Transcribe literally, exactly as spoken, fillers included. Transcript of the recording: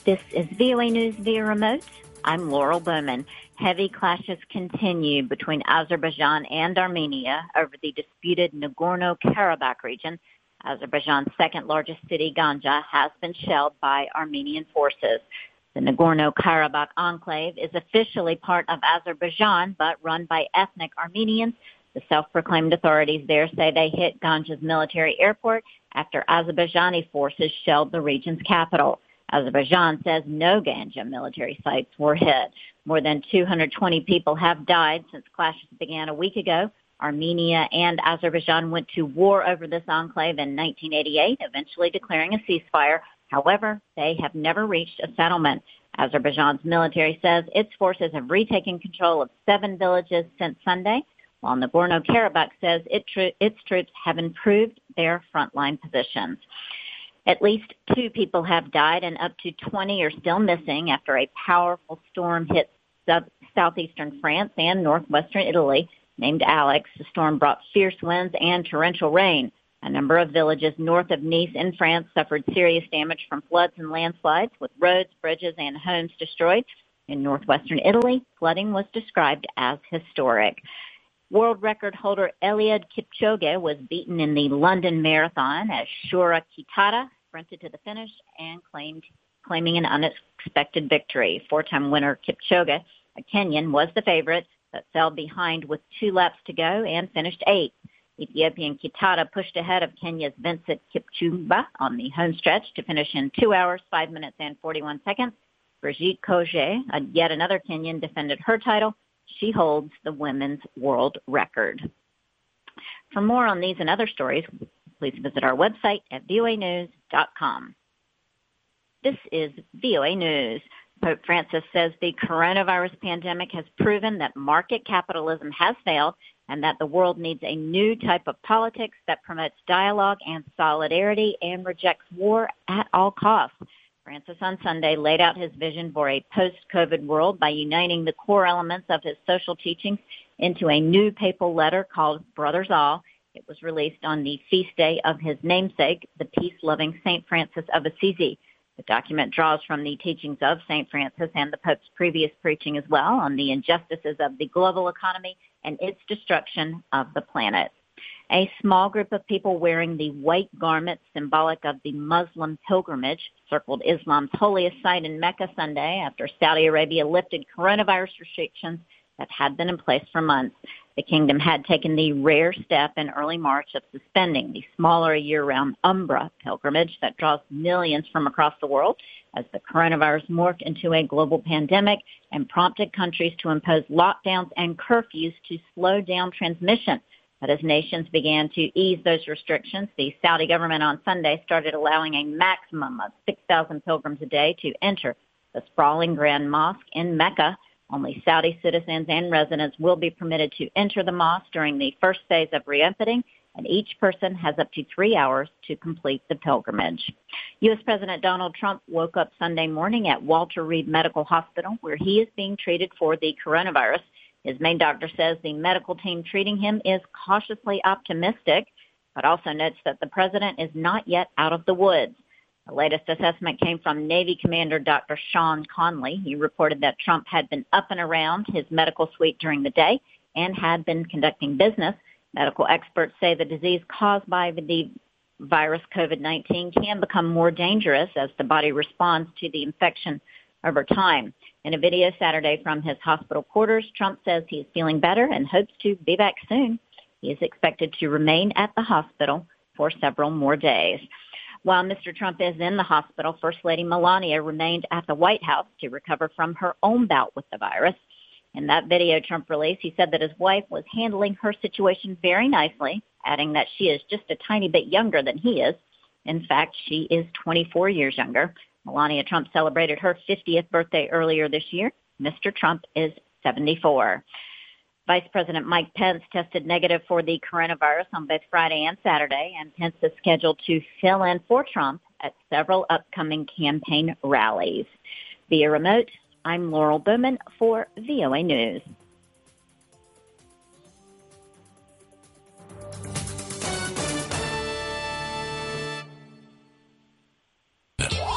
This is V O A News via remote. I'm Laurel Bowman. Heavy clashes continue between Azerbaijan and Armenia over the disputed Nagorno-Karabakh region. Azerbaijan's second largest city, Ganja, has been shelled by Armenian forces. The Nagorno-Karabakh enclave is officially part of Azerbaijan, but run by ethnic Armenians. The self-proclaimed authorities there say they hit Ganja's military airport after Azerbaijani forces shelled the region's capital. Azerbaijan says no Ganja military sites were hit. More than two hundred twenty people have died since clashes began a week ago. Armenia and Azerbaijan went to war over this enclave in nineteen eighty-eight, eventually declaring a ceasefire. However, they have never reached a settlement. Azerbaijan's military says its forces have retaken control of seven villages since Sunday, while Nagorno-Karabakh says it tr- its troops have improved their frontline positions. At least two people have died and up to twenty are still missing after a powerful storm hit south- southeastern France and northwestern Italy. Named Alex, the storm brought fierce winds and torrential rain. A number of villages north of Nice in France suffered serious damage from floods and landslides, with roads, bridges, and homes destroyed. In northwestern Italy, flooding was described as historic. World record holder Eliud Kipchoge was beaten in the London Marathon as Shura Kitata sprinted to the finish and claimed claiming an unexpected victory. Four-time winner Kipchoge, a Kenyan, was the favorite, but fell behind with two laps to go and finished eighth. Ethiopian Kitata pushed ahead of Kenya's Vincent Kipchumba on the home stretch to finish in two hours, five minutes, and forty-one seconds. Brigitte Kosgei, yet another Kenyan, defended her title. She holds the women's world record. For more on these and other stories, please visit our website at V O A news dot com. This is V O A News. Pope Francis says the coronavirus pandemic has proven that market capitalism has failed and that the world needs a new type of politics that promotes dialogue and solidarity and rejects war at all costs. Francis on Sunday laid out his vision for a post-COVID world by uniting the core elements of his social teachings into a new papal letter called Brothers All. It was released on the feast day of his namesake, the peace-loving Saint Francis of Assisi. The document draws from the teachings of Saint Francis and the Pope's previous preaching as well on the injustices of the global economy and its destruction of the planet. A small group of people wearing the white garments symbolic of the Muslim pilgrimage circled Islam's holiest site in Mecca Sunday after Saudi Arabia lifted coronavirus restrictions that had been in place for months. The kingdom had taken the rare step in early March of suspending the smaller year-round Umrah pilgrimage that draws millions from across the world as the coronavirus morphed into a global pandemic and prompted countries to impose lockdowns and curfews to slow down transmission. But as nations began to ease those restrictions, the Saudi government on Sunday started allowing a maximum of six thousand pilgrims a day to enter the sprawling Grand Mosque in Mecca. Only Saudi citizens and residents will be permitted to enter the mosque during the first phase of reopening, and each person has up to three hours to complete the pilgrimage. U S. President Donald Trump woke up Sunday morning at Walter Reed Medical Hospital, where he is being treated for the coronavirus. His main doctor says the medical team treating him is cautiously optimistic, but also notes that the president is not yet out of the woods. The latest assessment came from Navy Commander Doctor Sean Conley. He reported that Trump had been up and around his medical suite during the day and had been conducting business. Medical experts say the disease caused by the virus COVID nineteen can become more dangerous as the body responds to the infection over time. In a video Saturday from his hospital quarters, Trump says he is feeling better and hopes to be back soon. He is expected to remain at the hospital for several more days. While Mister Trump is in the hospital, First Lady Melania remained at the White House to recover from her own bout with the virus. In that video Trump released, he said that his wife was handling her situation very nicely, adding that she is just a tiny bit younger than he is. In fact, she is twenty-four years younger. Melania Trump celebrated her fiftieth birthday earlier this year. Mister Trump is seventy-four. Vice President Mike Pence tested negative for the coronavirus on both Friday and Saturday, and Pence is scheduled to fill in for Trump at several upcoming campaign rallies. Via remote, I'm Laurel Bowman for V O A News.